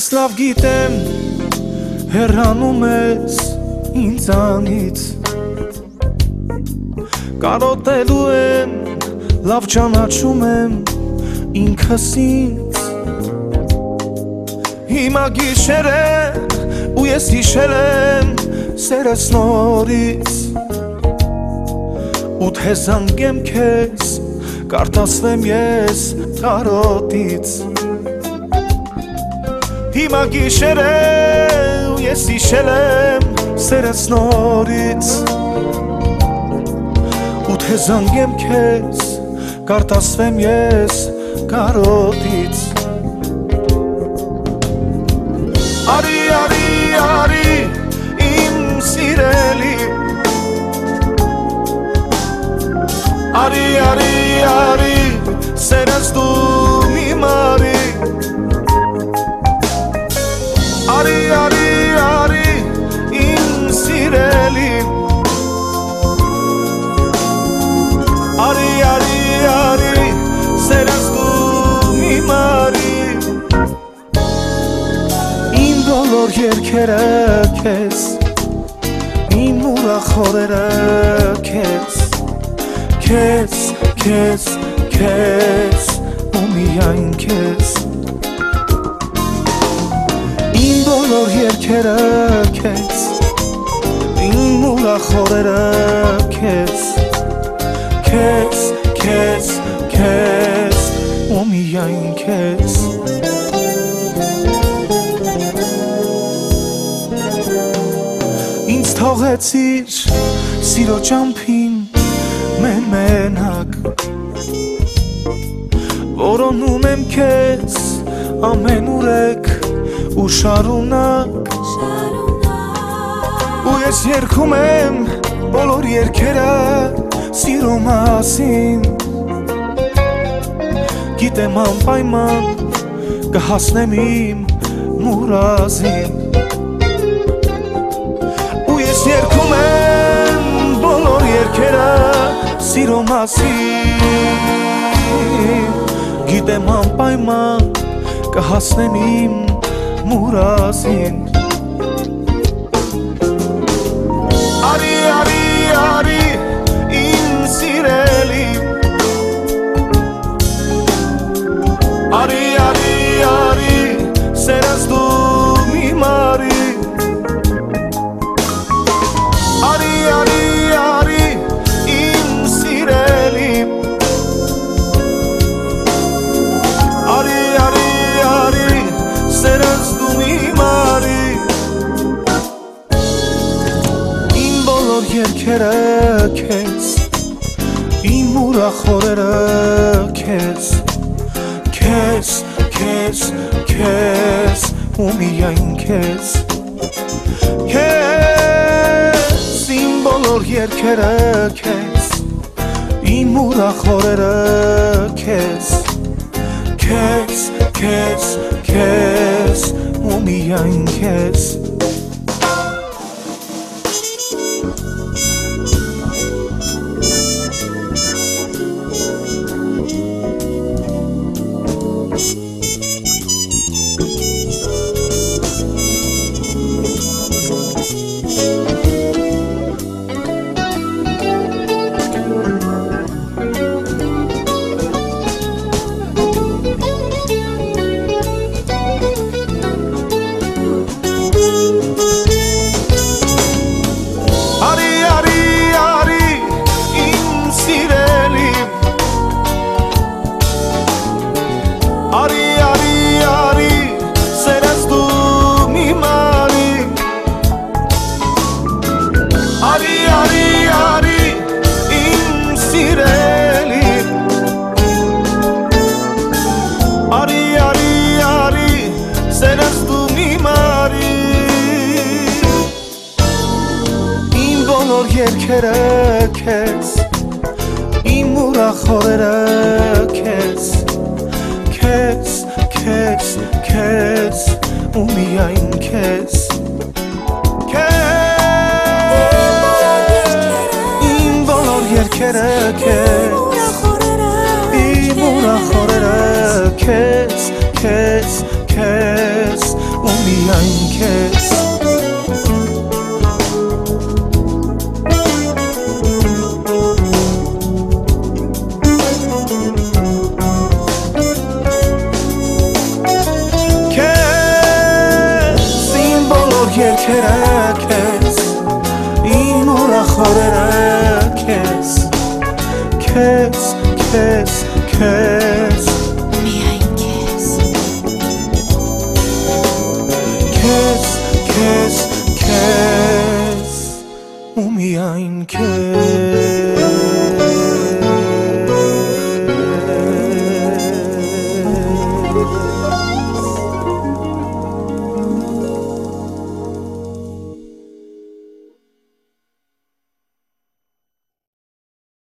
լավ գիտեմ հեռանում ես ինձանից կարոտելու եմ լավ ճանաչում եմ ինքս ինձ հիմա գիշեր է ու ես հիշել եմ սերս նորից ու թե զանգեմ քեզ կարդասվեմ ես կարոտից հիմա գիշեր է ու ես հիշել եմ սերս նորից ու թե զանգեմ քեզ կարդասվեմ ես կարոտից Արի, արի, արի, իմ սիրելի Արի, արի, արի, սերս դու մի մարի Արի, արի, արի, իմ սիրելի Արի, արի, արի, սերս դու մի մարի Իմ բոլոր երգերը քեզ Իմ ուրախորերը քեզ Քեզ, քեզ, քեզ ու միայն քեզ Իմ բոլոր երգերը քեզ Իմ ուրախորերը քեզ Քեզ, քեզ, քեզ ու միայն քեզ Ինձ թողեցիր սիրո ճամփին մենակ Որոնում եմ քեզ ամեն ուրեք ու շարունակ Ու ես երգում եմ բոլոր երգերը սիրո մասին Գիտեմ անպայման կհասնեմ իմ մուրազին Ու ես երգում եմ բոլոր երգերը սիրո մասին Գիտեմ անպայման կհասնեմ իմ մուրազին Արի, արի, արի, իմ սիրելի Արի, արի, արի, սերս դու մի մարի Արի, արի, արի, իմ սիրելի Արի, արի, արի, սերս դու մի մարի Իմ բոլոր երգերը քեզ Իմ ուրախորերը քեզ Քեզ, քեզ, քեզ ու միայն քեզ Քեզ Իմ բոլոր երգերը քեզ Իմ ուրախորերը քեզ Քեզ, քեզ, քեզ ու միայն քեզ Արի, արի, արի, սերս դու մի մարի Արի, արի, արի, իմ սիրելի Արի, արի, արի, սերս դու մի մարի Իմ բոլոր երգերը քեզ Իմ ուրախորերը քեզ Քեզ, քեզ, քեզ ու միայն քեզ Իմ բոլոր երգերը քեզ Իմ ուրախորերը քեզ, քեզ, քեզ بیاین کس Kerkes İmura xorerekes Kes, kes, kes Miain kes Kes, kes, kes Umiain kes